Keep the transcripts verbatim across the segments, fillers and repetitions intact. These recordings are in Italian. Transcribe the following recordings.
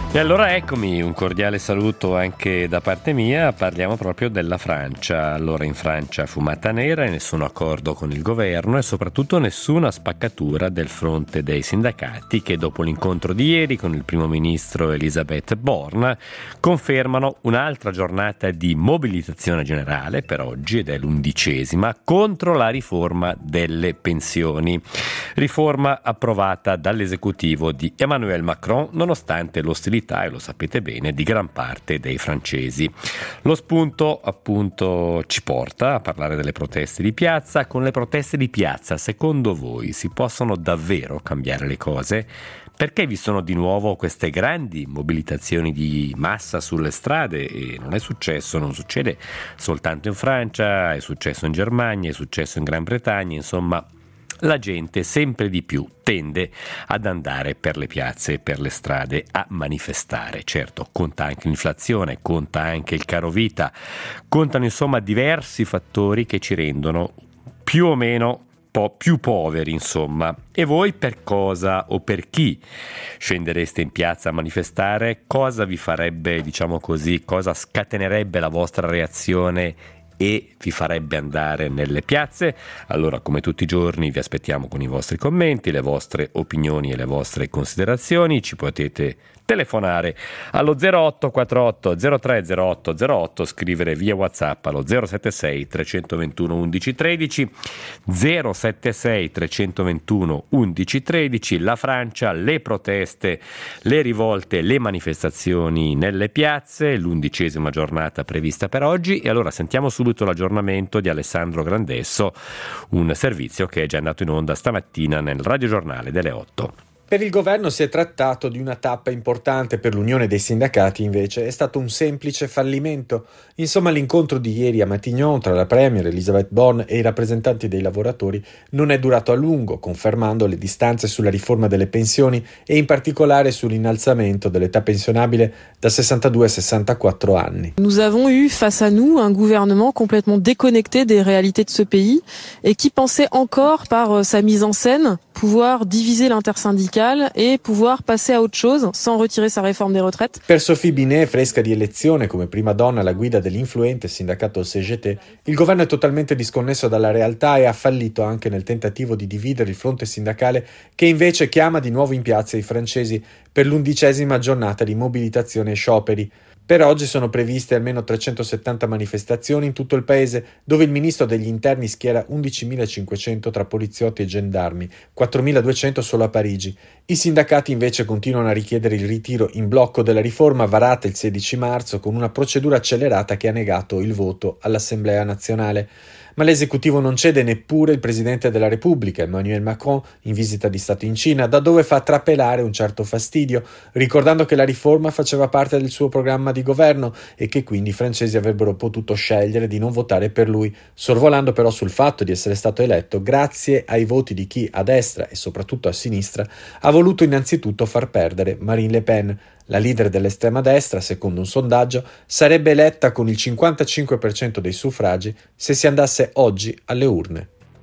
E allora eccomi, un cordiale saluto anche da parte mia, parliamo proprio della Francia. Allora in Francia fumata nera e nessun accordo con il governo e soprattutto nessuna spaccatura del fronte dei sindacati che dopo l'incontro di ieri con il primo ministro Elisabeth Borne confermano un'altra giornata di mobilitazione generale per oggi ed è l'undicesima contro la riforma delle pensioni. Riforma approvata dall'esecutivo di Emmanuel Macron nonostante l'ostilità, e lo sapete bene, di gran parte dei francesi. Lo spunto appunto ci porta a parlare delle proteste di piazza. Con le proteste di piazza, secondo voi, si possono davvero cambiare le cose? Perché vi sono di nuovo queste grandi mobilitazioni di massa sulle strade? E non è successo, non succede soltanto in Francia, è successo in Germania, è successo in Gran Bretagna, insomma la gente sempre di più tende ad andare per le piazze e per le strade a manifestare. Certo, conta anche l'inflazione, conta anche il caro vita, contano insomma diversi fattori che ci rendono più o meno po' più poveri, insomma. E voi per cosa o per chi scendereste in piazza a manifestare? Cosa vi farebbe, diciamo così, cosa scatenerebbe la vostra reazione e vi farebbe andare nelle piazze? Allora, come tutti i giorni, vi aspettiamo con i vostri commenti, le vostre opinioni e le vostre considerazioni. Ci potete telefonare allo zero otto quattro otto zero tre zero otto zero otto, scrivere via WhatsApp allo zero sette sei tre due uno undici tredici, zero sette sei tre due uno undici tredici. La Francia, le proteste, le rivolte, le manifestazioni nelle piazze, l'undicesima giornata prevista per oggi. E allora sentiamo subito l'aggiornamento di Alessandro Grandesso, un servizio che è già andato in onda stamattina nel radiogiornale delle otto. Per il governo si è trattato di una tappa importante, per l'Unione dei sindacati invece è stato un semplice fallimento. Insomma, l'incontro di ieri a Matignon tra la premier Elisabeth Borne e i rappresentanti dei lavoratori non è durato a lungo, confermando le distanze sulla riforma delle pensioni e in particolare sull'innalzamento dell'età pensionabile da sessantadue a sessantaquattro anni. Nous avons eu face à nous un gouvernement complètement déconnecté des réalités de ce pays et qui pensait encore par sa mise en scène pouvoir diviser l'intersyndicale e pouvoir passer à autre chose sans retirer sa réforme des retraites. Per Sophie Binet, fresca di elezione come prima donna alla guida dell'influente sindacato C G T, il governo è totalmente disconnesso dalla realtà e ha fallito anche nel tentativo di dividere il fronte sindacale, che invece chiama di nuovo in piazza i francesi per l'undicesima giornata di mobilitazione e scioperi. Per oggi sono previste almeno trecentosettanta manifestazioni in tutto il paese, dove il ministro degli interni schiera undicimilacinquecento tra poliziotti e gendarmi, quattromiladuecento solo a Parigi. I sindacati invece continuano a richiedere il ritiro in blocco della riforma varata il sedici marzo con una procedura accelerata che ha negato il voto all'Assemblea nazionale. Ma l'esecutivo non cede neppure il presidente della Repubblica, Emmanuel Macron, in visita di Stato in Cina, da dove fa trapelare un certo fastidio, ricordando che la riforma faceva parte del suo programma di governo e che quindi i francesi avrebbero potuto scegliere di non votare per lui, sorvolando però sul fatto di essere stato eletto grazie ai voti di chi a destra e soprattutto a sinistra ha voluto innanzitutto far perdere Marine Le Pen. La leader dell'estrema destra, secondo un sondaggio, sarebbe eletta con il cinquantacinque per cento dei suffragi se si andasse oggi alle urne.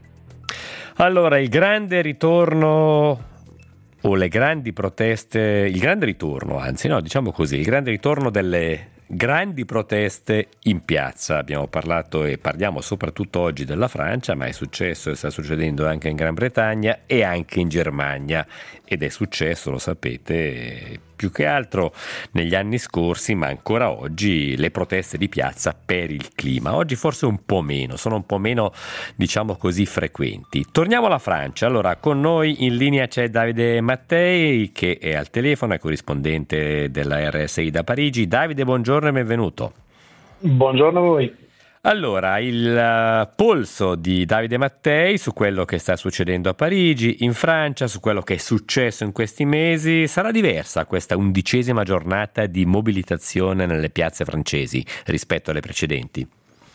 Allora, il grande ritorno o le grandi proteste, il grande ritorno, anzi no, diciamo così, il grande ritorno delle grandi proteste in piazza. Abbiamo parlato e parliamo soprattutto oggi della Francia, ma è successo e sta succedendo anche in Gran Bretagna e anche in Germania, ed è successo, lo sapete, più che altro negli anni scorsi, ma ancora oggi, le proteste di piazza per il clima. Oggi forse un po' meno, sono un po' meno, diciamo così, frequenti. Torniamo alla Francia. Allora, con noi in linea c'è Davide Mattei, che è al telefono, è corrispondente della R S I da Parigi. Davide, buongiorno e benvenuto. Buongiorno a voi. Allora, il uh, polso di Davide Mattei su quello che sta succedendo a Parigi, in Francia, su quello che è successo in questi mesi. Sarà diversa questa undicesima giornata di mobilitazione nelle piazze francesi rispetto alle precedenti?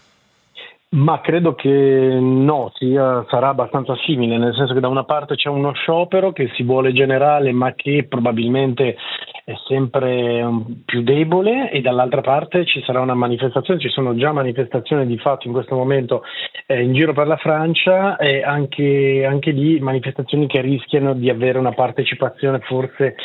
Ma credo che no, sia, sarà abbastanza simile, nel senso che da una parte c'è uno sciopero che si vuole generale ma che probabilmente è sempre più debole, e dall'altra parte ci sarà una manifestazione, ci sono già manifestazioni di fatto in questo momento eh, in giro per la Francia, e anche, anche lì manifestazioni che rischiano di avere una partecipazione forse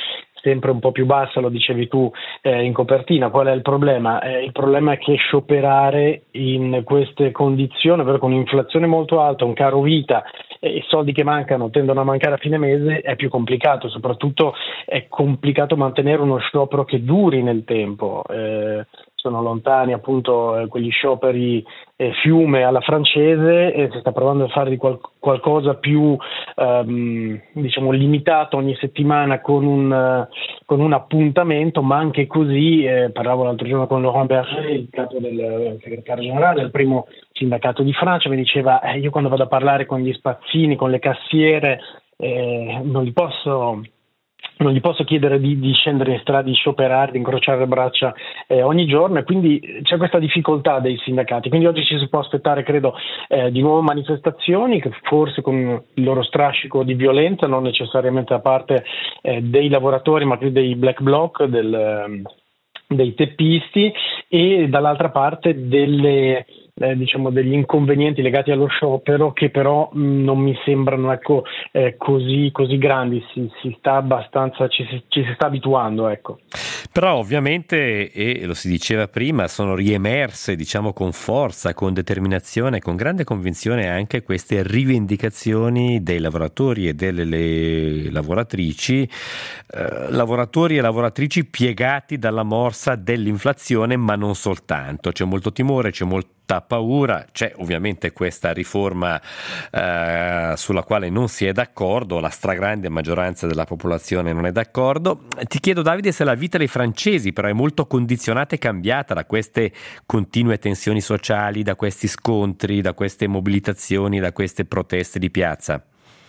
sempre un po' più bassa, lo dicevi tu eh, in copertina. Qual è il problema? Eh, il problema è che scioperare in queste condizioni, ovvero con un'inflazione molto alta, un caro vita e i soldi che mancano tendono a mancare a fine mese, è più complicato. Soprattutto è complicato mantenere uno sciopero che duri nel tempo. Eh, sono lontani appunto eh, quegli scioperi eh, fiume alla francese, e si sta provando a fare di qual- qualcosa più ehm, diciamo limitato ogni settimana con un, uh, con un appuntamento, ma anche così eh, parlavo l'altro giorno con Laurent Berger, il capo del eh, segretario generale del primo sindacato di Francia, mi diceva eh, io quando vado a parlare con gli spazzini, con le cassiere, eh, non li posso non gli posso chiedere di, di scendere in strada, di scioperare, di incrociare le braccia eh, ogni giorno, e quindi c'è questa difficoltà dei sindacati. Quindi oggi ci si può aspettare, credo, eh, di nuove manifestazioni, che forse con il loro strascico di violenza, non necessariamente da parte eh, dei lavoratori, ma più dei black bloc, del, eh, dei teppisti, e dall'altra parte delle Eh, diciamo degli inconvenienti legati allo sciopero, che però mh, non mi sembrano ecco eh, così così grandi. Si, si sta abbastanza ci si, ci si sta abituando, ecco. Però ovviamente, e lo si diceva prima, sono riemerse, diciamo, con forza, con determinazione, con grande convinzione anche queste rivendicazioni dei lavoratori e delle le lavoratrici, eh, lavoratori e lavoratrici piegati dalla morsa dell'inflazione, ma non soltanto. C'è molto timore, c'è molto paura, c'è ovviamente questa riforma eh, sulla quale non si è d'accordo, la stragrande maggioranza della popolazione non è d'accordo. Ti chiedo, Davide, se la vita dei francesi però è molto condizionata e cambiata da queste continue tensioni sociali, da questi scontri, da queste mobilitazioni, da queste proteste di piazza.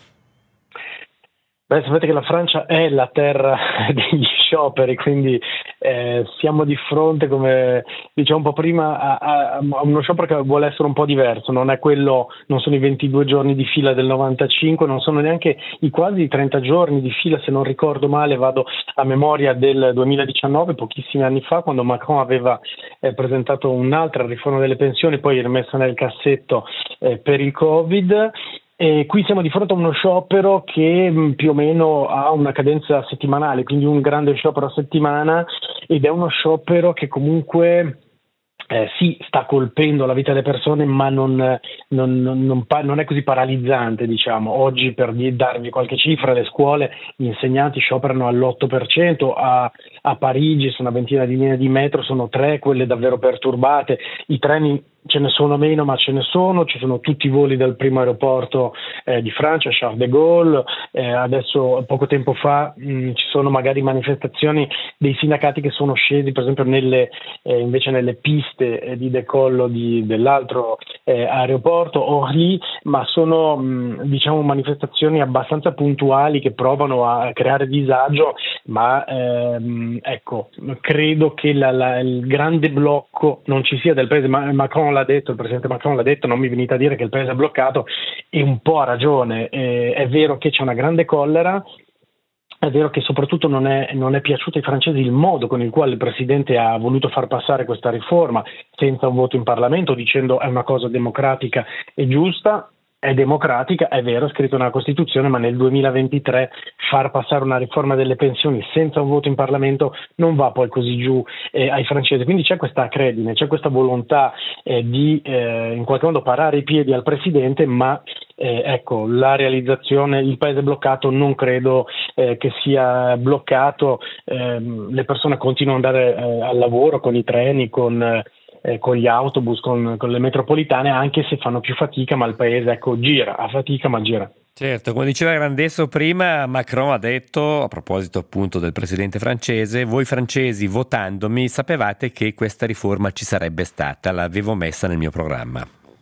Beh, sapete che la Francia è la terra degli scioperi, quindi eh, siamo di fronte, come diciamo un po' prima, a, a, a uno sciopero che vuole essere un po' diverso. Non è quello, non sono i ventidue giorni di fila del novantacinque, non sono neanche i quasi trenta giorni di fila, se non ricordo male, vado a memoria del duemiladiciannove, pochissimi anni fa, quando Macron aveva eh, presentato un'altra riforma delle pensioni, poi rimessa nel cassetto eh, per il Covid. E qui siamo di fronte a uno sciopero che mh, più o meno ha una cadenza settimanale, quindi un grande sciopero a settimana, ed è uno sciopero che comunque eh, sì, sta colpendo la vita delle persone, ma non, non, non, non, non è così paralizzante, diciamo. Oggi, per darvi qualche cifra, le scuole, gli insegnanti scioperano all'otto per cento, a, a Parigi sono una ventina di linee di metro, sono tre quelle davvero perturbate, i treni ce ne sono meno, ma ce ne sono, ci sono tutti i voli dal primo aeroporto eh, di Francia, Charles de Gaulle. Eh, adesso, poco tempo fa, mh, ci sono magari manifestazioni dei sindacati che sono scesi, per esempio, nelle, eh, invece nelle piste eh, di decollo di, dell'altro eh, aeroporto, Orly, ma sono mh, diciamo manifestazioni abbastanza puntuali che provano a creare disagio, ma ehm, ecco, credo che la, la, il grande blocco non ci sia del paese. Ma Macron l'ha detto, il presidente Macron l'ha detto, non mi venite a dire che il paese è bloccato, e un po' ha ragione. Eh, è vero che c'è una grande collera, è vero che soprattutto non è, non è piaciuto ai francesi il modo con il quale il presidente ha voluto far passare questa riforma senza un voto in Parlamento, dicendo è una cosa democratica e giusta. È democratica, è vero, è scritto nella Costituzione, ma nel duemilaventitré far passare una riforma delle pensioni senza un voto in Parlamento non va poi così giù eh, ai francesi. Quindi c'è questa acredine, c'è questa volontà eh, di eh, in qualche modo parare i piedi al presidente, ma eh, ecco, la realizzazione, il paese bloccato, non credo eh, che sia bloccato. Eh, le persone continuano ad andare eh, al lavoro con i treni, con eh, Eh, con gli autobus, con, con le metropolitane, anche se fanno più fatica, ma il paese ecco gira, a fatica ma gira. Certo, come diceva Grandesso prima, Macron ha detto, a proposito appunto del presidente francese: voi francesi votandomi sapevate che questa riforma ci sarebbe stata, l'avevo messa nel mio programma.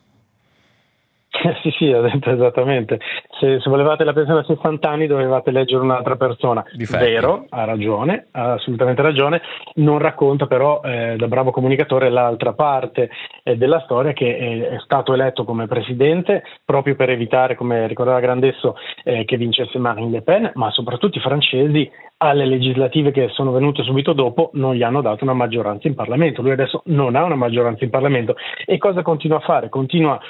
Sì, sì, ha detto esattamente. Se, se volevate la pensione a sessanta anni dovevate leggere un'altra persona. Vero, ha ragione, ha assolutamente ragione. Non racconta però, eh, da bravo comunicatore, l'altra parte eh, della storia, che è, è stato eletto come presidente proprio per evitare, come ricordava Grandesso, eh, che vincesse Marine Le Pen, ma soprattutto i francesi alle legislative che sono venute subito dopo non gli hanno dato una maggioranza in Parlamento. Lui adesso non ha una maggioranza in Parlamento, e cosa continua a fare? Continua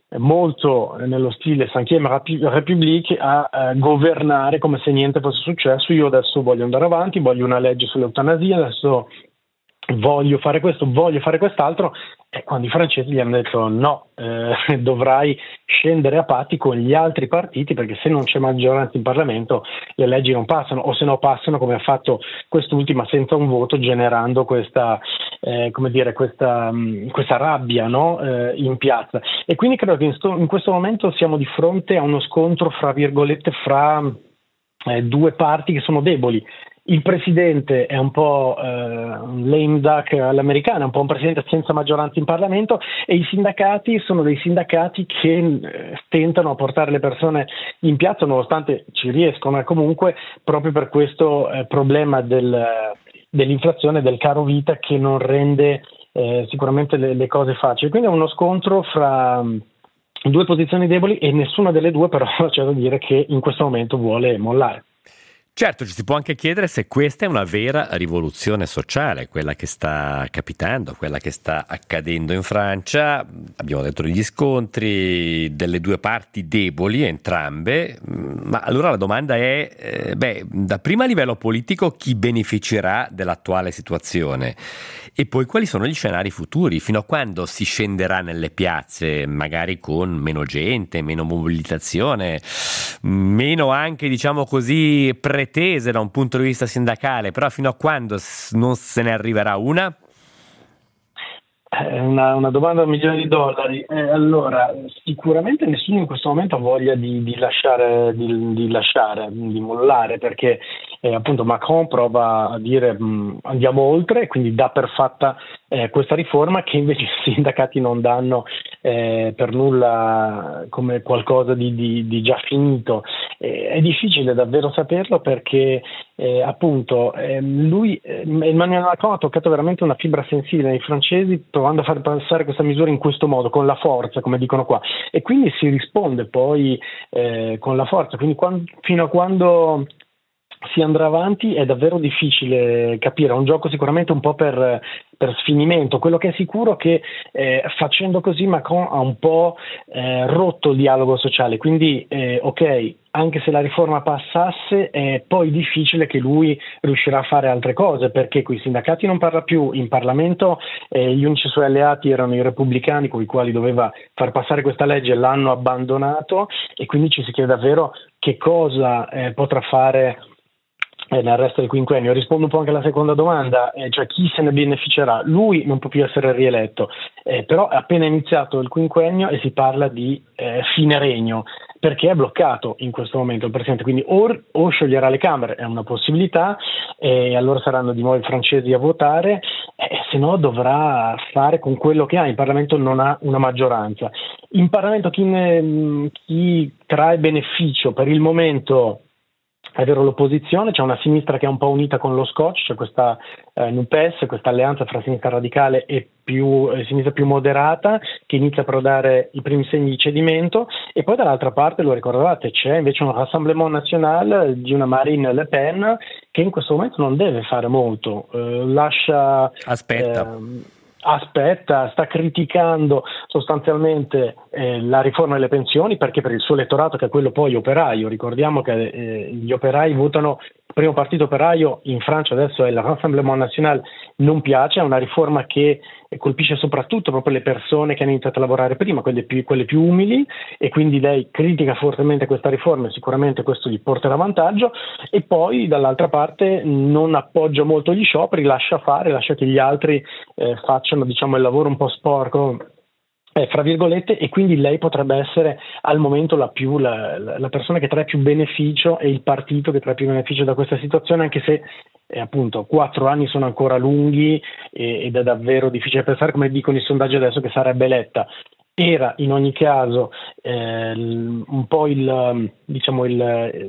molto nello stile Cinquième République a eh, governare come se niente fosse successo. Io adesso voglio andare avanti, voglio una legge sull'eutanasia, adesso voglio fare questo, voglio fare quest'altro, e quando i francesi gli hanno detto no, eh, dovrai scendere a patti con gli altri partiti, perché se non c'è maggioranza in Parlamento le leggi non passano, o se no passano come ha fatto quest'ultima senza un voto, generando questa eh, come dire questa, mh, questa rabbia, no? eh, in piazza. E quindi credo che in, sto, in questo momento siamo di fronte a uno scontro fra virgolette fra eh, due parti che sono deboli. Il presidente è un po' eh, un lame duck all'americana, un po' un presidente senza maggioranza in Parlamento, e i sindacati sono dei sindacati che eh, tentano a portare le persone in piazza, nonostante ci riescono, e comunque proprio per questo eh, problema del, dell'inflazione, del caro vita, che non rende eh, sicuramente le, le cose facili. Quindi è uno scontro fra due posizioni deboli, e nessuna delle due però c'è da dire che in questo momento vuole mollare. Certo, ci si può anche chiedere se questa è una vera rivoluzione sociale, quella che sta capitando, quella che sta accadendo in Francia. Abbiamo detto degli scontri delle due parti deboli, entrambe, ma allora la domanda è, eh, beh, da prima a livello politico chi beneficerà dell'attuale situazione? E poi quali sono gli scenari futuri? Fino a quando si scenderà nelle piazze, magari con meno gente, meno mobilitazione, meno anche, diciamo così, pretese da un punto di vista sindacale, però fino a quando non se ne arriverà una? È una, una domanda a un milione di dollari. Eh, allora, sicuramente nessuno in questo momento ha voglia di, di lasciare, di, di lasciare, di mollare, perché eh, appunto Macron prova a dire mh, andiamo oltre, e quindi dà per fatta eh, questa riforma, che invece i sindacati non danno eh, per nulla come qualcosa di, di, di già finito. Eh, è difficile davvero saperlo, perché eh, appunto eh, lui, eh, Emmanuel Macron ha toccato veramente una fibra sensibile nei francesi, provando a far passare questa misura in questo modo, con la forza, come dicono qua, e quindi si risponde poi eh, con la forza. Quindi quando, fino a quando si andrà avanti è davvero difficile capire. È un gioco sicuramente un po' per, per sfinimento. Quello che è sicuro è che eh, facendo così Macron ha un po' eh, rotto il dialogo sociale, quindi eh, ok, anche se la riforma passasse è poi difficile che lui riuscirà a fare altre cose, perché con i sindacati non parla più, in Parlamento eh, gli unici suoi alleati erano i repubblicani, con i quali doveva far passare questa legge, l'hanno abbandonato, e quindi ci si chiede davvero che cosa eh, potrà fare nel resto del quinquennio. Rispondo un po' anche alla seconda domanda, eh, cioè chi se ne beneficerà. Lui non può più essere rieletto, eh, però è appena iniziato il quinquennio e si parla di eh, fine regno, perché è bloccato in questo momento il Presidente, quindi o, o scioglierà le Camere, è una possibilità, e eh, allora saranno di nuovo i francesi a votare, eh, se no dovrà fare con quello che ha. In Parlamento non ha una maggioranza. In Parlamento chi, ne, chi trae beneficio per il momento è vero l'opposizione, c'è una sinistra che è un po' unita con lo Scotch, c'è questa eh, N U P E S, questa alleanza fra sinistra radicale e più, eh, sinistra più moderata, che inizia a dare i primi segni di cedimento, e poi dall'altra parte, lo ricordavate, c'è invece un Rassemblement National di una Marine Le Pen che in questo momento non deve fare molto, eh, lascia... Aspetta. Eh, aspetta, sta criticando sostanzialmente eh, la riforma delle pensioni, perché per il suo elettorato, che è quello poi operaio, ricordiamo che eh, gli operai votano, il primo partito operaio in Francia adesso è il Rassemblement National, non piace, è una riforma che colpisce soprattutto proprio le persone che hanno iniziato a lavorare prima, quelle più, quelle più umili, e quindi lei critica fortemente questa riforma e sicuramente questo gli porterà vantaggio. E poi dall'altra parte non appoggia molto gli scioperi, lascia fare, lascia che gli altri eh, facciano, diciamo, il lavoro un po' sporco, eh, fra virgolette, e quindi lei potrebbe essere al momento la, più, la, la persona che trae più beneficio, e il partito che trae più beneficio da questa situazione, anche se eh, appunto quattro anni sono ancora lunghi e, ed è davvero difficile pensare, come dicono i sondaggi adesso, che sarebbe eletta. Era in ogni caso eh, un po' il, diciamo il,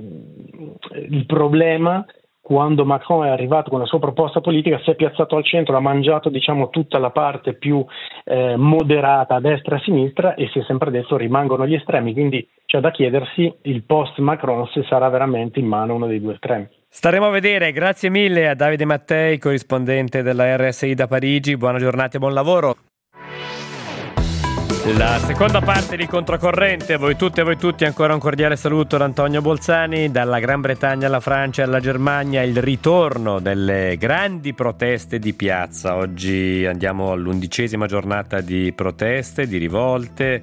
il problema quando Macron è arrivato con la sua proposta politica, si è piazzato al centro, ha mangiato, diciamo, tutta la parte più eh, moderata a destra e a sinistra, e si è sempre detto rimangono gli estremi, quindi c'è da chiedersi il post Macron se sarà veramente in mano uno dei due estremi. Staremo a vedere. Grazie mille a Davide Mattei, corrispondente della R S I da Parigi. Buona giornata e buon lavoro. La seconda parte di Controcorrente, a voi tutte e voi tutti ancora un cordiale saluto da Antonio Bolzani. Dalla Gran Bretagna alla Francia e alla Germania, il ritorno delle grandi proteste di piazza. Oggi andiamo all'undicesima giornata di proteste, di rivolte,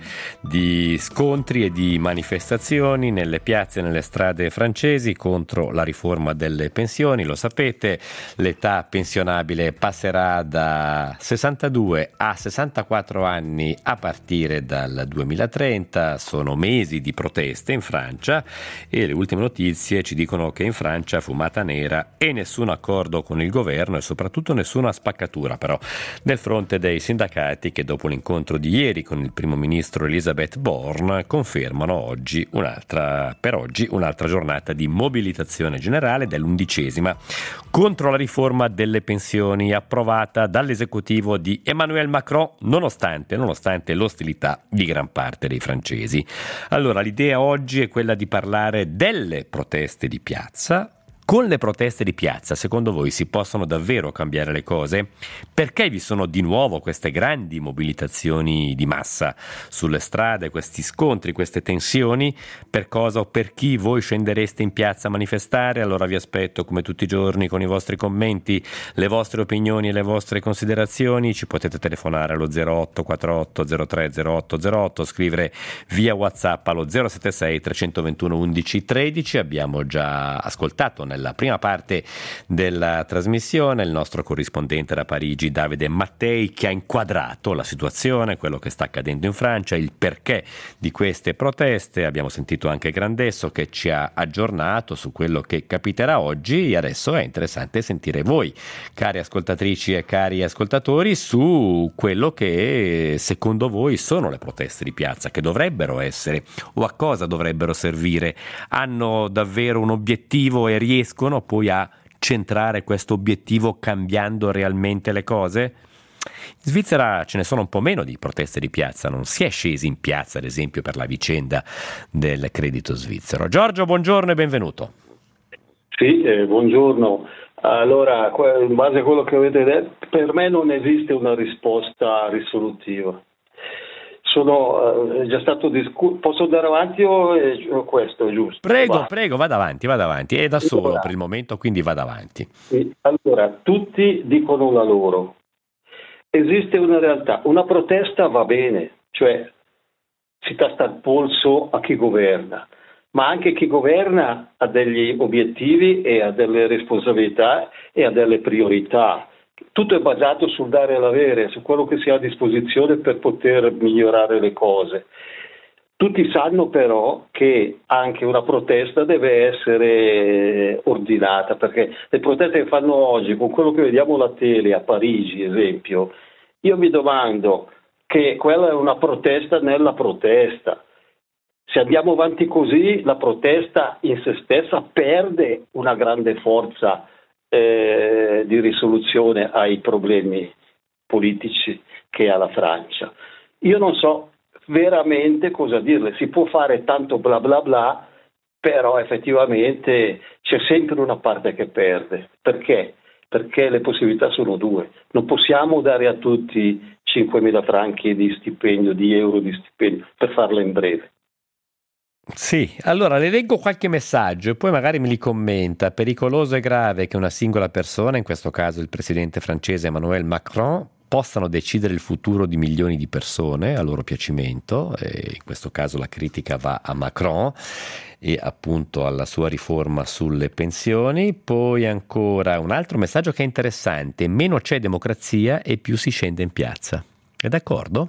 di scontri e di manifestazioni nelle piazze e nelle strade francesi contro la riforma delle pensioni. Lo sapete, l'età pensionabile passerà da sessantadue a sessantaquattro anni a partire dal duemilatrenta. Sono mesi di proteste in Francia e le ultime notizie ci dicono che in Francia fumata nera e nessun accordo con il governo e soprattutto nessuna spaccatura però nel fronte dei sindacati, che dopo l'incontro di ieri con il primo ministro Elisabeth Borne confermano oggi un'altra per oggi un'altra giornata di mobilitazione generale, dell'undicesima, contro la riforma delle pensioni approvata dall'esecutivo di Emmanuel Macron, nonostante nonostante l'ostilità di gran parte dei francesi. Allora, l'idea oggi è quella di parlare delle proteste di piazza. Con le proteste di piazza, secondo voi, si possono davvero cambiare le cose? Perché vi sono di nuovo queste grandi mobilitazioni di massa sulle strade, questi scontri, queste tensioni? Per cosa o per chi voi scendereste in piazza a manifestare? Allora vi aspetto come tutti i giorni con i vostri commenti, le vostre opinioni e le vostre considerazioni. Ci potete telefonare allo zero otto quattro otto zero tre zero otto zero otto, scrivere via WhatsApp allo zero sette sei tre due uno undici tredici. Abbiamo già ascoltato nella prima parte della trasmissione il nostro corrispondente da Parigi Davide Mattei, che ha inquadrato la situazione, quello che sta accadendo in Francia, il perché di queste proteste. Abbiamo sentito anche Grandesso che ci ha aggiornato su quello che capiterà oggi e adesso è interessante sentire voi, cari ascoltatrici e cari ascoltatori, su quello che secondo voi sono le proteste di piazza, che dovrebbero essere o a cosa dovrebbero servire. Hanno davvero un obiettivo e riescono poi a centrare questo obiettivo cambiando realmente le cose? In Svizzera ce ne sono un po' meno di proteste di piazza, non si è scesi in piazza ad esempio per la vicenda del credito svizzero. Giorgio, buongiorno e benvenuto. Sì, eh, buongiorno. Allora, in base a quello che avete detto, per me non esiste una risposta risolutiva. Sono eh, già stato discusso. Posso andare avanti o è questo è giusto? Prego, Va. prego, vada avanti, vada avanti. È da solo allora, per il momento, quindi vada avanti. Allora, tutti dicono la loro. Esiste una realtà, una protesta va bene, cioè si tasta il polso a chi governa, ma anche chi governa ha degli obiettivi e ha delle responsabilità e ha delle priorità. Tutto è basato sul dare e l'avere, su quello che si ha a disposizione per poter migliorare le cose. Tutti sanno però che anche una protesta deve essere ordinata, perché le proteste che fanno oggi, con quello che vediamo alla tele a Parigi, esempio, io mi domando che quella è una protesta nella protesta. Se andiamo avanti così, la protesta in se stessa perde una grande forza eh, di risoluzione ai problemi politici che ha la Francia. Io non so veramente cosa dirle, si può fare tanto bla bla bla, però effettivamente c'è sempre una parte che perde. Perché? Perché le possibilità sono due. Non possiamo dare a tutti cinquemila franchi di stipendio, di euro di stipendio, per farla in breve. Sì, allora le leggo qualche messaggio e poi magari me li commenta. Pericoloso e grave che una singola persona, in questo caso il presidente francese Emmanuel Macron, possano decidere il futuro di milioni di persone a loro piacimento, e in questo caso la critica va a Macron e appunto alla sua riforma sulle pensioni. Poi ancora un altro messaggio che è interessante: meno c'è democrazia e più si scende in piazza. È d'accordo?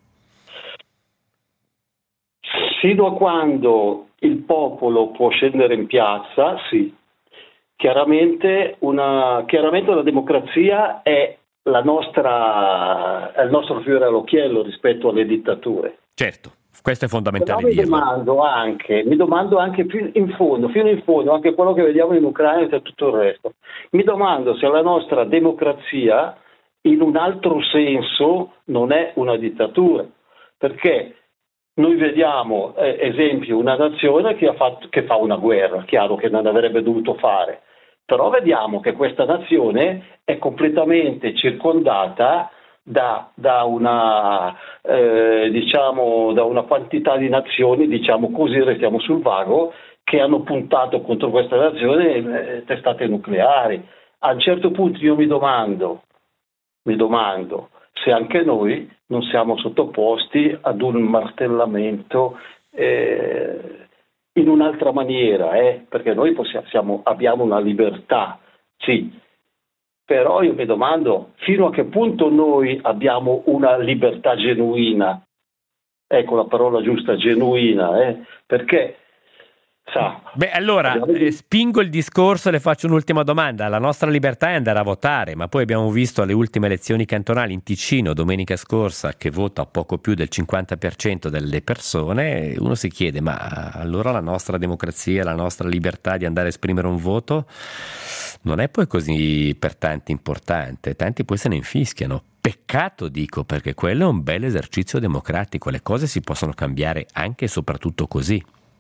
Sino a quando il popolo può scendere in piazza, sì. Chiaramente, una, chiaramente la democrazia è la nostra, è il nostro fiore all'occhiello rispetto alle dittature. Certo, questo è fondamentale. Però mi dirlo. domando anche, mi domando anche più in fondo, fino in fondo, anche quello che vediamo in Ucraina e tutto il resto. Mi domando se la nostra democrazia, in un altro senso, non è una dittatura. Perché noi vediamo, eh, esempio, una nazione che, ha fatto, che fa una guerra, chiaro che non avrebbe dovuto fare, però vediamo che questa nazione è completamente circondata da, da una eh, diciamo da una quantità di nazioni, diciamo così, restiamo sul vago, che hanno puntato contro questa nazione eh, testate nucleari. A un certo punto io mi domando, mi domando se anche noi non siamo sottoposti ad un martellamento eh, in un'altra maniera, eh, perché noi possiamo, siamo, abbiamo una libertà, sì, però io mi domando fino a che punto noi abbiamo una libertà genuina, ecco la parola giusta, genuina, eh, perché sa. Beh, allora eh, spingo il discorso e le faccio un'ultima domanda. La nostra libertà è andare a votare, ma poi abbiamo visto alle ultime elezioni cantonali in Ticino domenica scorsa che vota poco più del cinquanta per cento delle persone. Uno si chiede, ma allora la nostra democrazia, la nostra libertà di andare a esprimere un voto non è poi così per tanti importante, tanti poi se ne infischiano. Peccato, dico, perché quello è un bel esercizio democratico, le cose si possono cambiare anche e soprattutto così.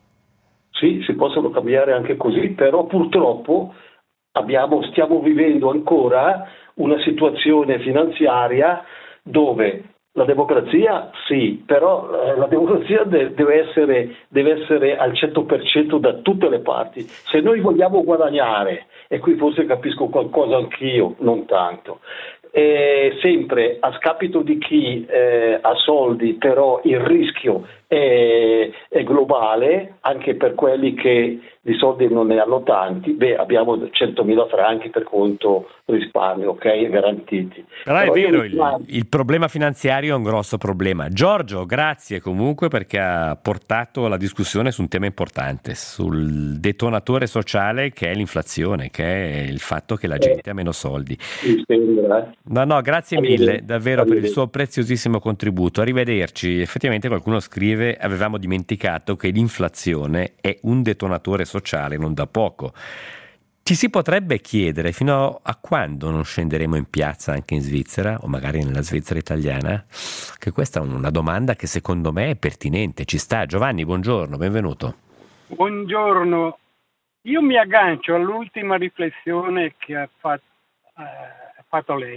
Sì, si possono cambiare anche così, però purtroppo abbiamo, stiamo vivendo ancora una situazione finanziaria dove la democrazia sì, però eh, la democrazia de- deve essere, deve essere al cento per cento da tutte le parti. Se noi vogliamo guadagnare, e qui forse capisco qualcosa anch'io, non tanto, eh, sempre a scapito di chi eh, ha soldi, però il rischio è, è globale, anche per quelli che di soldi non ne hanno tanti, beh abbiamo centomila franchi per conto risparmio, ok, garantiti. Però è però vero, io... il, il problema finanziario è un grosso problema. Giorgio, grazie comunque perché ha portato la discussione su un tema importante, sul detonatore sociale che è l'inflazione, che è il fatto che la gente eh, ha meno soldi. Mi sembra, eh. No, no, grazie mille davvero per il suo preziosissimo contributo. Arrivederci. Effettivamente qualcuno scrive: avevamo dimenticato che l'inflazione è un detonatore sociale non da poco. Ci si potrebbe chiedere fino a quando non scenderemo in piazza anche in Svizzera o magari nella Svizzera italiana? Che questa è una domanda che secondo me è pertinente, ci sta. Giovanni, buongiorno, benvenuto. Buongiorno. Io mi aggancio all'ultima riflessione che ha fatto, eh, ha fatto lei.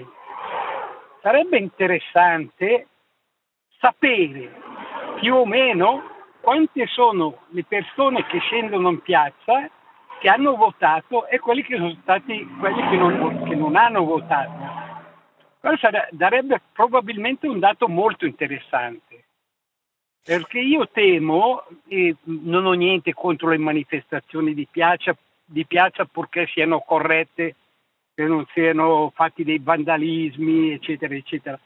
Sarebbe interessante sapere più o meno quante sono le persone che scendono in piazza, che hanno votato, e quelli che sono stati quelli che non, che non hanno votato. Questo darebbe probabilmente un dato molto interessante, perché io temo, e non ho niente contro le manifestazioni di piazza, di piazza purché siano corrette, che non siano fatti dei vandalismi, eccetera, eccetera.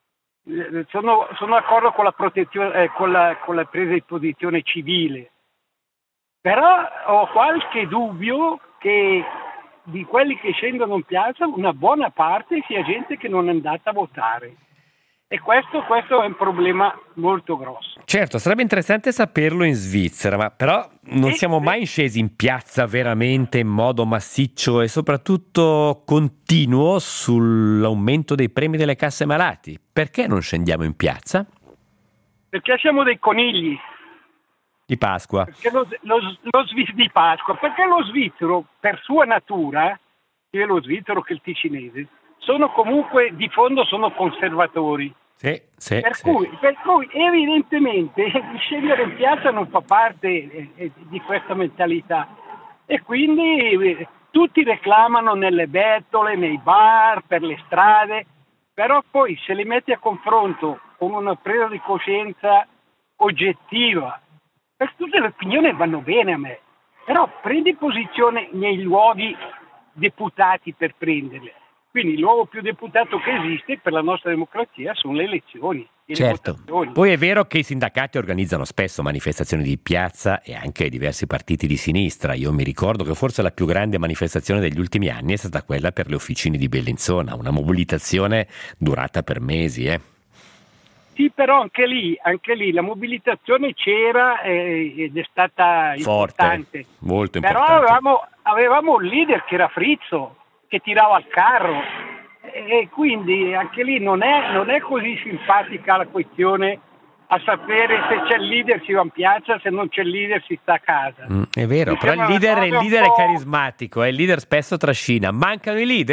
Sono, sono d'accordo con la protezione, eh, con la, con la presa di posizione civile, però ho qualche dubbio che di quelli che scendono in piazza una buona parte sia gente che non è andata a votare. E questo, questo è un problema molto grosso. Certo, sarebbe interessante saperlo in Svizzera, ma però non siamo mai scesi in piazza veramente in modo massiccio e soprattutto continuo sull'aumento dei premi delle casse malati. Perché non scendiamo in piazza? Perché siamo dei conigli. Di Pasqua. Perché lo, lo, lo svizzero di Pasqua, perché lo svizzero per sua natura, sia lo svizzero che il ticinese, sono comunque di fondo sono conservatori. Sì, sì, per, sì. Cui, per cui evidentemente scendere in piazza non fa parte eh, eh, di questa mentalità, e quindi eh, tutti reclamano nelle bettole, nei bar, per le strade, però poi se li metti a confronto con una presa di coscienza oggettiva, perché tutte le opinioni vanno bene a me, però prendi posizione nei luoghi deputati per prenderle. Quindi il luogo più deputato che esiste per la nostra democrazia sono le elezioni. E certo. le votazioni. Poi è vero che i sindacati organizzano spesso manifestazioni di piazza e anche diversi partiti di sinistra. Io mi ricordo che forse la più grande manifestazione degli ultimi anni è stata quella per le officine di Bellinzona, una mobilitazione durata per mesi, eh. Sì, però anche lì, anche lì la mobilitazione c'era eh, ed è stata forte, importante. Molto però importante. Però avevamo, avevamo un leader che era Frizzo, che tirava il carro, e quindi anche lì non è, non è così simpatica la questione a sapere se c'è il leader si va in piazza, se non c'è il leader si sta a casa. Mm, è vero, Mi però il leader, il leader è carismatico, eh, il leader spesso trascina. Mancano i leader?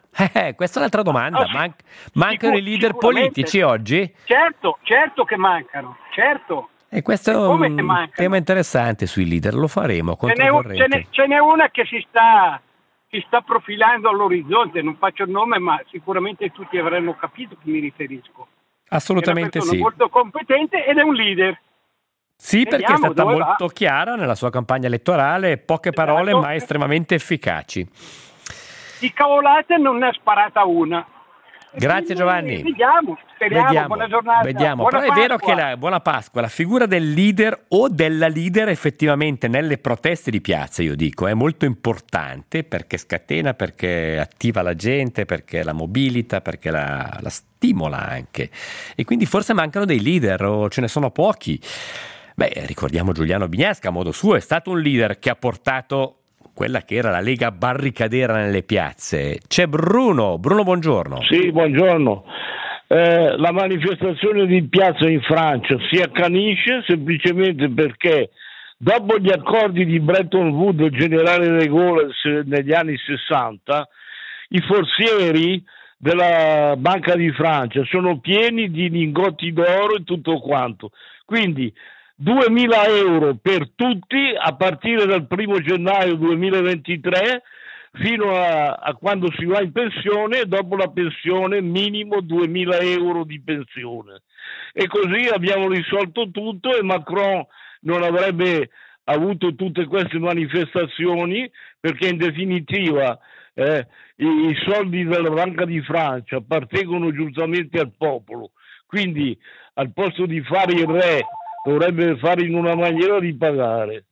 Eh, questa è un'altra domanda. Ah, sì. Man- mancano Sicur- i leader politici oggi? Certo, certo che mancano, certo. E questo è Come un che mancano? tema interessante sui leader, lo faremo Ce n'è, un- ce, controcorrente. n'è, ce n'è una che si sta, si sta profilando all'orizzonte, non faccio il nome, ma sicuramente tutti avranno capito a chi mi riferisco. Assolutamente è una sì. persona molto competente ed è un leader. Sì, perché è Vediamo stata dove molto va. chiara nella sua campagna elettorale, poche parole Esatto. ma estremamente efficaci. Di cavolate non ne ha sparata una. Grazie Giovanni. Vediamo, speriamo, Vediamo, buona giornata. vediamo. Buona Però è vero Pasqua. che la buona Pasqua, la figura del leader o della leader effettivamente nelle proteste di piazza, io dico, è molto importante perché scatena, perché attiva la gente, perché la mobilita, perché la, la stimola anche. E quindi forse mancano dei leader o ce ne sono pochi. Beh, ricordiamo Giuliano Biniesca, a modo suo, è stato un leader che ha portato quella che era la Lega barricadera nelle piazze. C'è Bruno, Bruno buongiorno. Sì, buongiorno. Eh, la manifestazione di piazza in Francia si accanisce semplicemente perché dopo gli accordi di Bretton Woods del generale de Gaulle negli anni sessanta, i forzieri della Banca di Francia sono pieni di lingotti d'oro e tutto quanto. Quindi duemila euro per tutti a partire dal primo gennaio duemilaventitré fino a, a quando si va in pensione, e dopo la pensione minimo duemila euro di pensione. E così abbiamo risolto tutto e Macron non avrebbe avuto tutte queste manifestazioni, perché in definitiva eh, i, i soldi della Banca di Francia appartengono giustamente al popolo. Quindi al posto di fare il re dovrebbe fare in una maniera di pagare.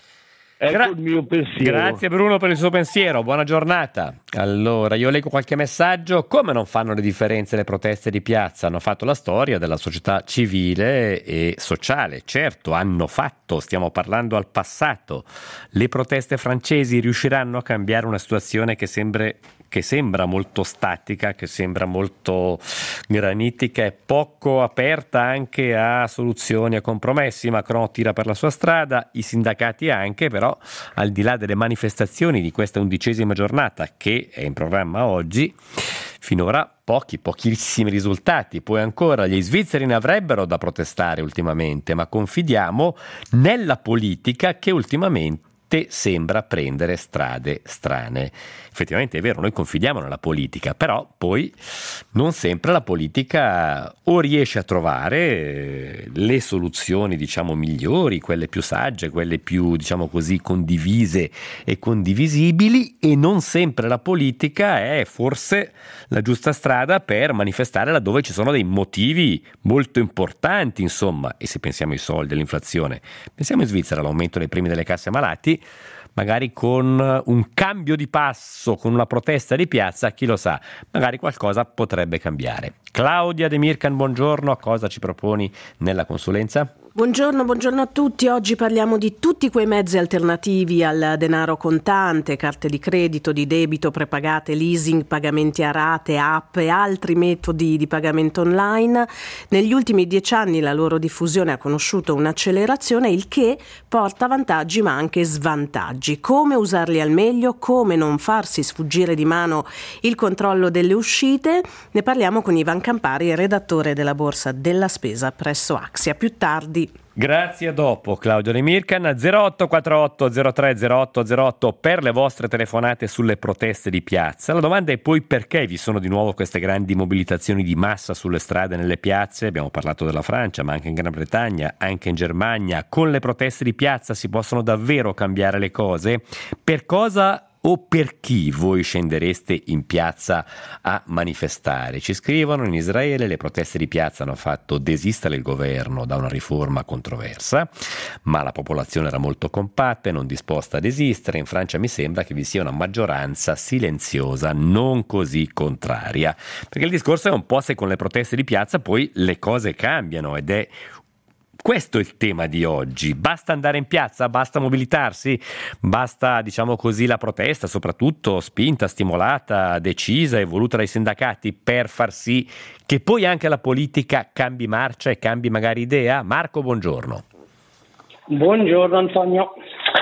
Ecco Gra- il mio pensiero. Grazie Bruno per il suo pensiero, buona giornata. Allora, io leggo qualche messaggio. Come non fanno le differenze le proteste di piazza? Hanno fatto la storia della società civile e sociale. Certo, hanno fatto, stiamo parlando al passato. Le proteste francesi riusciranno a cambiare una situazione che sembra che sembra molto statica, che sembra molto granitica e poco aperta anche a soluzioni, a compromessi. Macron tira per la sua strada, i sindacati anche, però al di là delle manifestazioni di questa undicesima giornata che è in programma oggi, finora pochi, pochissimi risultati. Poi ancora gli svizzeri ne avrebbero da protestare ultimamente, ma confidiamo nella politica che ultimamente sembra prendere strade strane. Effettivamente è vero, noi confidiamo nella politica, però poi non sempre la politica o riesce a trovare le soluzioni, diciamo, migliori, quelle più sagge, quelle più, diciamo così, condivise e condivisibili, e non sempre la politica è forse la giusta strada per manifestare laddove ci sono dei motivi molto importanti, insomma. E se pensiamo ai soldi, all'inflazione, pensiamo in Svizzera all'aumento dei premi delle casse malati, magari con un cambio di passo, con una protesta di piazza, chi lo sa, magari qualcosa potrebbe cambiare. Claudia De Mircan, buongiorno, cosa ci proponi nella consulenza? Buongiorno, buongiorno a tutti. Oggi parliamo di tutti quei mezzi alternativi al denaro contante, carte di credito, di debito, prepagate, leasing, pagamenti a rate, app e altri metodi di pagamento online. Negli ultimi dieci anni la loro diffusione ha conosciuto un'accelerazione, il che porta vantaggi ma anche svantaggi. Come usarli al meglio, come non farsi sfuggire di mano il controllo delle uscite, ne parliamo con Ivan Campari, redattore della Borsa della Spesa presso Axia. Più tardi. Grazie, a dopo Claudio De Mircan. Zero otto quattro otto zero tre zero otto zero otto per le vostre telefonate sulle proteste di piazza. La domanda è poi perché vi sono di nuovo queste grandi mobilitazioni di massa sulle strade, nelle piazze. Abbiamo parlato della Francia, ma anche in Gran Bretagna, anche in Germania. Con le proteste di piazza si possono davvero cambiare le cose? Per cosa o per chi voi scendereste in piazza a manifestare? Ci scrivono: in Israele le proteste di piazza hanno fatto desistere il governo da una riforma controversa, ma la popolazione era molto compatta e non disposta a desistere. In Francia mi sembra che vi sia una maggioranza silenziosa, non così contraria, perché il discorso è un po' se con le proteste di piazza poi le cose cambiano, ed è questo è il tema di oggi. Basta andare in piazza? Basta mobilitarsi? Basta, diciamo così, la protesta, soprattutto spinta, stimolata, decisa e voluta dai sindacati, per far sì che poi anche la politica cambi marcia e cambi magari idea? Marco, buongiorno. Buongiorno Antonio.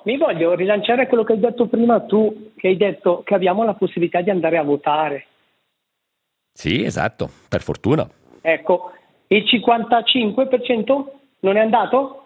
mi voglio rilanciare quello che hai detto prima tu, che hai detto che abbiamo la possibilità di andare a votare. Sì, esatto, per fortuna. Ecco, il cinquantacinque per cento non è andato?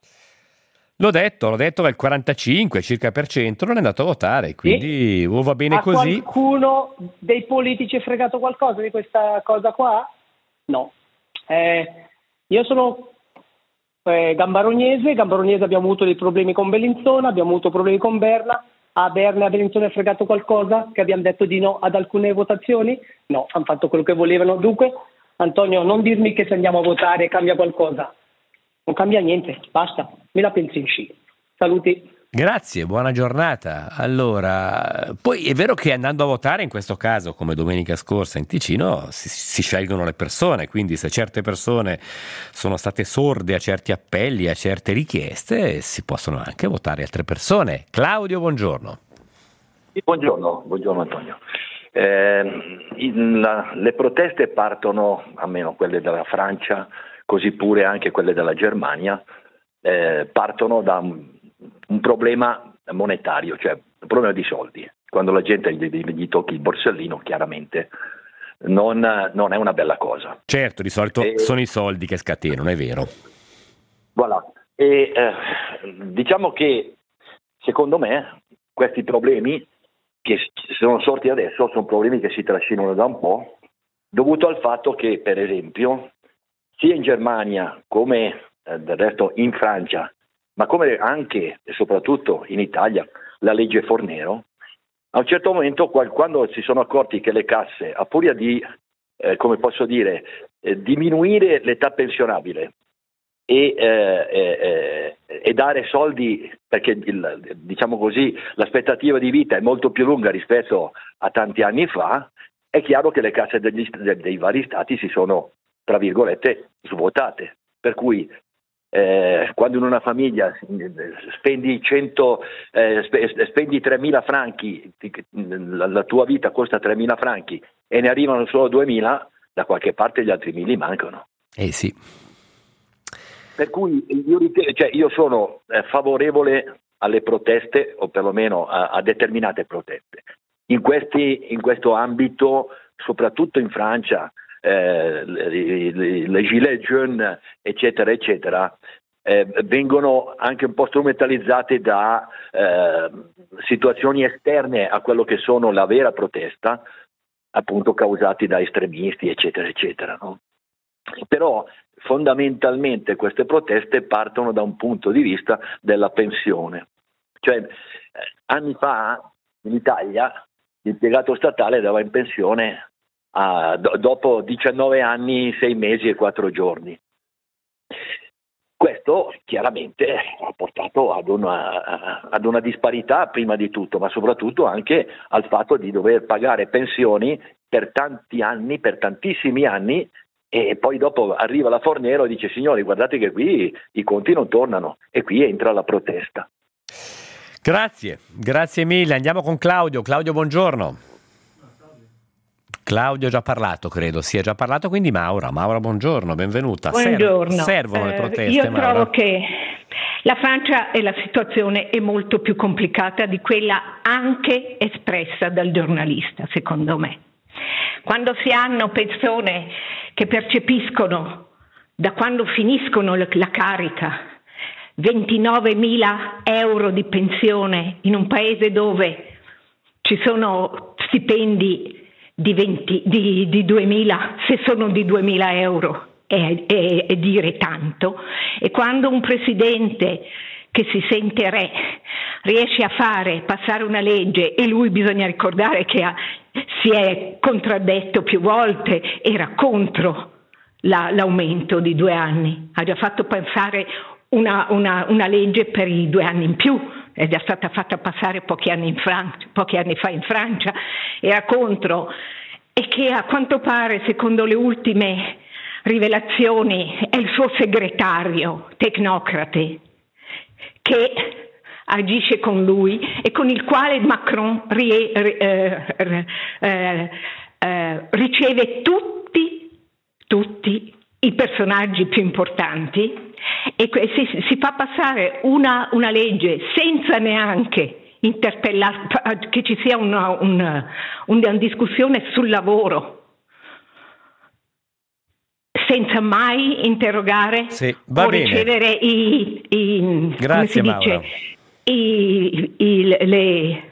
L'ho detto, l'ho detto che il quarantacinque circa per cento non è andato a votare, quindi o va bene A così. qualcuno dei politici è fregato qualcosa di questa cosa qua? No. Eh, io sono eh, gambarognese, gambarognese abbiamo avuto dei problemi con Bellinzona, abbiamo avuto problemi con Berna. A Berna e a Bellinzona è fregato qualcosa? Che abbiamo detto di no ad alcune votazioni? No, hanno fatto quello che volevano. Dunque, Antonio, non dirmi che se andiamo a votare cambia qualcosa. Non cambia niente, basta, me la pensi in sci. Saluti. Grazie, buona giornata. Allora, poi è vero che andando a votare in questo caso, come domenica scorsa in Ticino, si, si scelgono le persone, quindi se certe persone sono state sorde a certi appelli, a certe richieste, si possono anche votare altre persone. Claudio, buongiorno. Buongiorno, buongiorno Antonio. Eh, in la, le proteste partono, almeno quelle della Francia, così pure anche quelle della Germania, eh, partono da un, un problema monetario, cioè un problema di soldi. Quando la gente gli, gli tocchi il borsellino, chiaramente non, non è una bella cosa. Certo, di solito e, sono i soldi che scatenano, è vero. Voilà. E eh, diciamo che secondo me questi problemi che sono sorti adesso sono problemi che si trascinano da un po', dovuto al fatto che, per esempio, sia in Germania come eh, del resto in Francia, ma come anche e soprattutto in Italia, la legge Fornero, a un certo momento quando si sono accorti che le casse, a furia di, eh, come posso dire, eh, diminuire l'età pensionabile e, eh, eh, e dare soldi, perché il, diciamo così l'aspettativa di vita è molto più lunga rispetto a tanti anni fa, è chiaro che le casse degli, dei vari stati si sono, tra virgolette, svuotate, per cui eh, quando in una famiglia spendi cento, eh, spendi tremila franchi, la, la tua vita costa tremila franchi e ne arrivano solo duemila, da qualche parte gli altri mili mancano. Eh sì. Per cui io, ritengo, cioè io sono eh, favorevole alle proteste, o perlomeno a, a determinate proteste. In, questi, in questo ambito, soprattutto in Francia, Eh, le, le, le gilets jaunes eccetera eccetera eh, vengono anche un po' strumentalizzate da eh, situazioni esterne a quello che sono la vera protesta, appunto causati da estremisti eccetera eccetera, no? Però fondamentalmente queste proteste partono da un punto di vista della pensione, cioè eh, anni fa in Italia l'impiegato statale andava in pensione Uh, do- dopo diciannove anni, sei mesi e quattro giorni. Questo chiaramente ha portato ad una, ad una disparità prima di tutto, ma soprattutto anche al fatto di dover pagare pensioni per tanti anni, per tantissimi anni, e poi dopo arriva la Fornero e dice: signori, guardate che qui i conti non tornano, e qui entra la protesta. Grazie, grazie mille. Andiamo con Claudio. Claudio, buongiorno. Claudio ha già parlato, credo, si è già parlato, quindi Maura. Maura, buongiorno, benvenuta. Buongiorno. Serv- servono le proteste, eh, Io Maura? trovo che la Francia e la situazione è molto più complicata di quella anche espressa dal giornalista, secondo me. Quando si hanno persone che percepiscono, da quando finiscono la carica, ventinovemila euro di pensione in un paese dove ci sono stipendi di, venti, di, di duemila, se sono di duemila euro è, è, è dire tanto, e quando un presidente che si sente re riesce a fare passare una legge, e lui bisogna ricordare che ha, si è contraddetto più volte, era contro la, l'aumento di due anni, ha già fatto passare una, una, una legge per i due anni in più, è già stata fatta passare pochi anni, in Francia, pochi anni fa in Francia, era contro, e che a quanto pare, secondo le ultime rivelazioni, è il suo segretario tecnocrate che agisce con lui e con il quale Macron rie, eh, eh, eh, riceve tutti, tutti i personaggi più importanti, e si, si fa passare una, una legge senza neanche interpellare, che ci sia una, una, una discussione sul lavoro, senza mai interrogare sì, va o bene. ricevere i, i Grazie, come si dice, i, i, le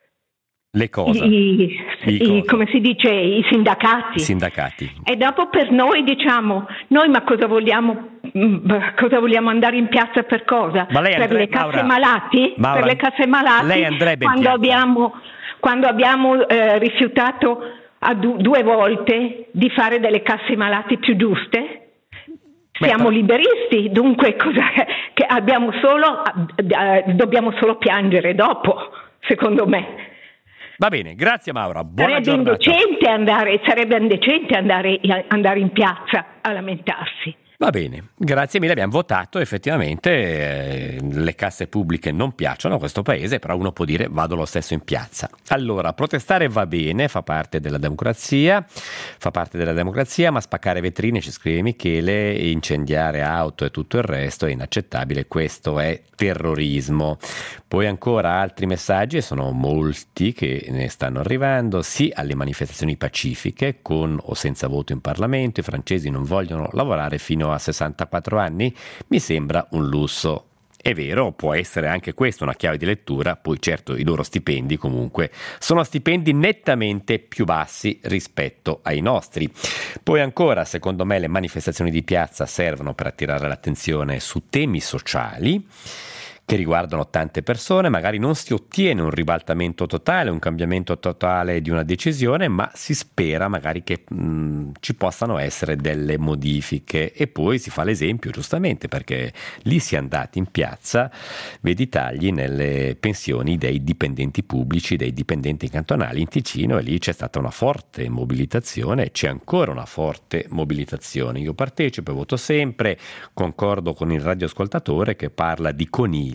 le cose I, i, come si dice, i sindacati. sindacati E dopo per noi diciamo noi ma cosa vogliamo cosa vogliamo andare in piazza per cosa? Ma lei per andre- le casse Maura, malati? Maura, per le casse malati lei andrebbe in quando piazza? abbiamo quando abbiamo eh, rifiutato a du- due volte di fare delle casse malati più giuste? Siamo Beh, liberisti, dunque cosa che abbiamo solo eh, dobbiamo solo piangere dopo, secondo me. Va bene, grazie Maura, buona Sarebbe giornata. indecente andare, sarebbe indecente andare, andare in piazza a lamentarsi. Va bene, grazie mille, abbiamo votato, effettivamente eh, le casse pubbliche non piacciono a questo paese, però uno può dire vado lo stesso in piazza. Allora, protestare va bene, fa parte della democrazia, fa parte della democrazia, ma spaccare vetrine, ci scrive Michele, incendiare auto e tutto il resto è inaccettabile, questo è terrorismo. Poi ancora altri messaggi, e sono molti che ne stanno arrivando, sì alle manifestazioni pacifiche, con o senza voto in Parlamento, i francesi non vogliono lavorare fino a sessantaquattro anni, mi sembra un lusso. È vero, può essere anche questo una chiave di lettura, poi certo i loro stipendi comunque sono stipendi nettamente più bassi rispetto ai nostri. Poi ancora, secondo me, le manifestazioni di piazza servono per attirare l'attenzione su temi sociali che riguardano tante persone, magari non si ottiene un ribaltamento totale, un cambiamento totale di una decisione, ma si spera magari che mh, ci possano essere delle modifiche e poi si fa l'esempio giustamente perché lì si è andati in piazza, vedi tagli nelle pensioni dei dipendenti pubblici, dei dipendenti cantonali in Ticino e lì c'è stata una forte mobilitazione, c'è ancora una forte mobilitazione. Io partecipo e voto sempre, concordo con il radioascoltatore che parla di conigli.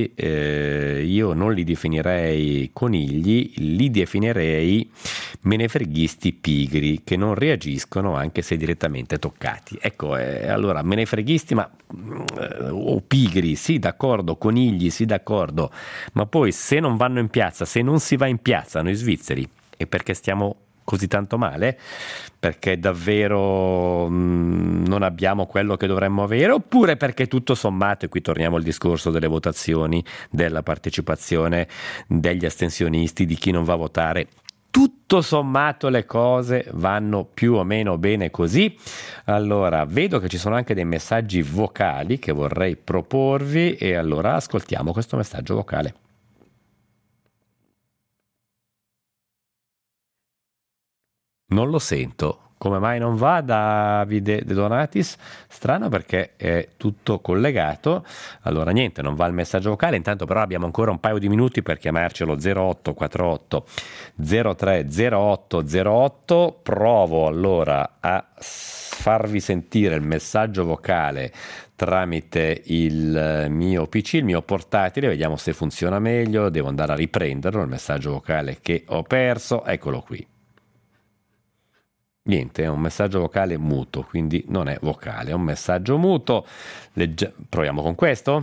Eh, io non li definirei conigli, li definirei menefreghisti pigri che non reagiscono anche se direttamente toccati. Ecco, eh, allora menefreghisti ma eh, o pigri, sì d'accordo, conigli, sì d'accordo, ma poi se non vanno in piazza, se non si va in piazza noi svizzeri, è perché stiamo così tanto male? Perché davvero mh, non abbiamo quello che dovremmo avere? Oppure perché tutto sommato, e qui torniamo al discorso delle votazioni, della partecipazione, degli astensionisti, di chi non va a votare, tutto sommato le cose vanno più o meno bene così? Allora, vedo che ci sono anche dei messaggi vocali che vorrei proporvi e allora ascoltiamo questo messaggio vocale. Non lo sento. Come mai non va, Davide De Donatis? Strano perché è tutto collegato. Allora niente, non va il messaggio vocale. Intanto però abbiamo ancora un paio di minuti per chiamarci allo zero otto quattro otto zero tre zero otto zero otto. Provo allora a farvi sentire il messaggio vocale tramite il mio P C, il mio portatile. Vediamo se funziona meglio. Devo andare a riprenderlo, il messaggio vocale che ho perso. Eccolo qui. Niente, è un messaggio vocale muto, quindi non è vocale, è un messaggio muto. Legge- Proviamo con questo?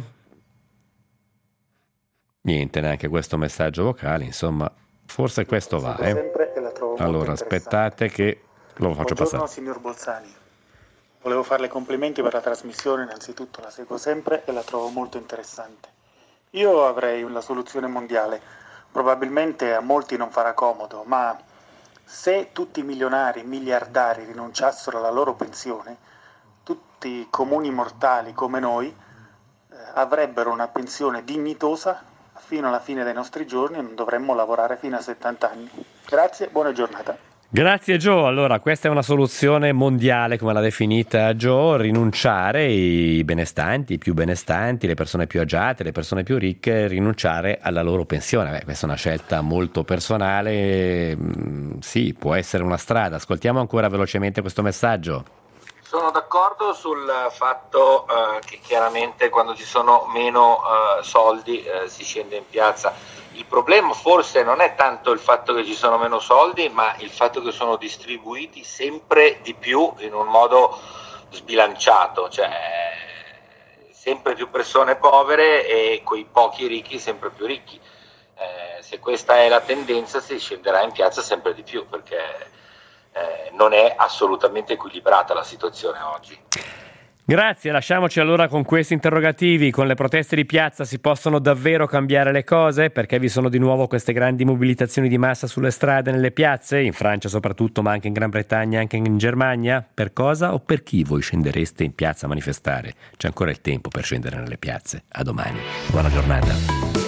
Niente, neanche questo messaggio vocale, insomma, forse questo va, eh. Allora, aspettate che lo faccio Buongiorno, passare. Buongiorno signor Bolzani, volevo farle complimenti per la trasmissione, innanzitutto la seguo sempre e la trovo molto interessante. Io avrei la soluzione mondiale, probabilmente a molti non farà comodo, ma se tutti i milionari, miliardari rinunciassero alla loro pensione, tutti i comuni mortali come noi eh, avrebbero una pensione dignitosa fino alla fine dei nostri giorni e non dovremmo lavorare fino a settanta anni. Grazie, buona giornata. Grazie Joe, allora questa è una soluzione mondiale come l'ha definita Joe, rinunciare i benestanti, i più benestanti, le persone più agiate, le persone più ricche, rinunciare alla loro pensione. Beh, questa è una scelta molto personale, sì, può essere una strada. Ascoltiamo ancora velocemente questo messaggio. Sono d'accordo sul fatto eh, che chiaramente quando ci sono meno eh, soldi eh, si scende in piazza. Il problema forse non è tanto il fatto che ci sono meno soldi, ma il fatto che sono distribuiti sempre di più in un modo sbilanciato. Cioè, sempre più persone povere e quei pochi ricchi sempre più ricchi. Eh, se questa è la tendenza si scenderà in piazza sempre di più, perché eh, non è assolutamente equilibrata la situazione oggi. Grazie, lasciamoci allora con questi interrogativi. Con le proteste di piazza si possono davvero cambiare le cose? Perché vi sono di nuovo queste grandi mobilitazioni di massa sulle strade, nelle piazze, in Francia soprattutto, ma anche in Gran Bretagna, anche in Germania? Per cosa o per chi voi scendereste in piazza a manifestare? C'è ancora il tempo per scendere nelle piazze. A domani. Buona giornata.